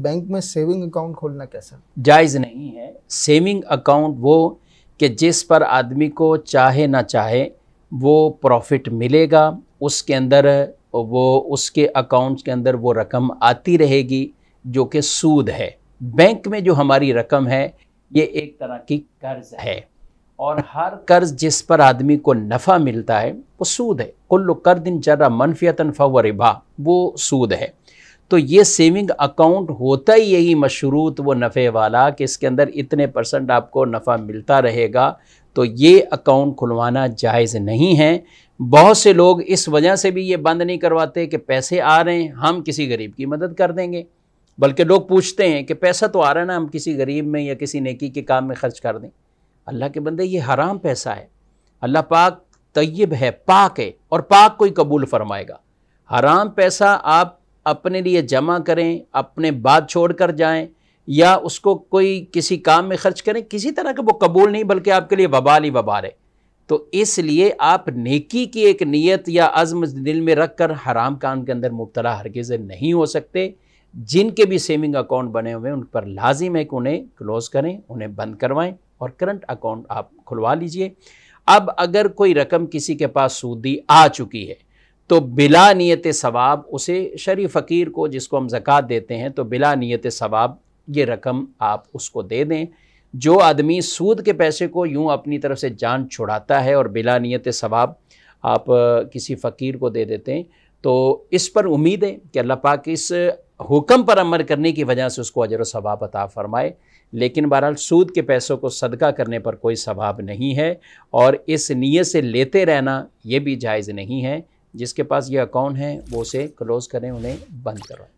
Bank में saving account खोलना कैसा? जायज़ नहीं है। सेविंग अकाउंट वो कि जिस पर आदमी को चाहे ना चाहे वो प्रॉफिट मिलेगा, उसके अंदर वो उसके अकाउंट के अंदर वो रकम आती रहेगी जो कि सूद है। बैंक में जो हमारी रकम है ये एक तरह की कर्ज है, और हर कर्ज जिस पर आदमी को नफ़ा मिलता है वो सूद है। कुल्लु कर्दिन जर्रा मनफियतन फहुव रिबा, वो सूद है। तो ये सेविंग अकाउंट होता ही यही मशरूत वो नफ़े वाला कि इसके अंदर इतने % आपको नफ़ा मिलता रहेगा, तो ये अकाउंट खुलवाना जायज़ नहीं है। बहुत से लोग इस वजह से भी ये बंद नहीं करवाते कि पैसे आ रहे हैं हम किसी गरीब की मदद कर देंगे, बल्कि लोग पूछते हैं कि पैसा तो आ रहा है ना, हम किसी गरीब में या किसी नेकी के काम में खर्च कर दें। अल्लाह के बंदे, ये हराम पैसा है। अल्लाह पाक तय्यब है, पाक है, और पाक कोई कबूल फरमाएगा। हराम पैसा आप अपने लिए जमा करें, अपने बात छोड़ कर जाएं, या उसको कोई किसी काम में खर्च करें, किसी तरह का वो कबूल नहीं, बल्कि आपके लिए वबाल ही वबाल है। तो इसलिए आप नेकी की एक नीयत या अज़्म दिल में रख कर हराम काम के अंदर मुब्तला हरगिज़ नहीं हो सकते। जिनके भी सेविंग अकाउंट बने हुए हैं उन पर लाजिम है कि उन्हें क्लोज़ करें, उन्हें बंद करवाएं और करंट अकाउंट आप खुलवा लीजिए। अब अगर कोई रकम किसी के पास सूदी आ चुकी है तो बिला नियत सवाब उसे शरीफ फ़कीर को, जिसको हम ज़कात देते हैं, तो बिला नियत सवाब ये रकम आप उसको दे दें। जो आदमी सूद के पैसे को यूं अपनी तरफ से जान छुड़ाता है और बिला नियत सवाब आप किसी फ़कीर को दे देते हैं, तो इस पर उम्मीद है कि अल्लाह पाक इस हुक्म पर अमल करने की वजह से उसको अजर व सवाब अता फ़रमाए। लेकिन बहरहाल सूद के पैसों को सदका करने पर कोई सवाब नहीं है, और इस नीयत से लेते रहना ये भी जायज़ नहीं है। जिसके पास ये अकाउंट है वो उसे क्लोज़ करें, उन्हें बंद करें।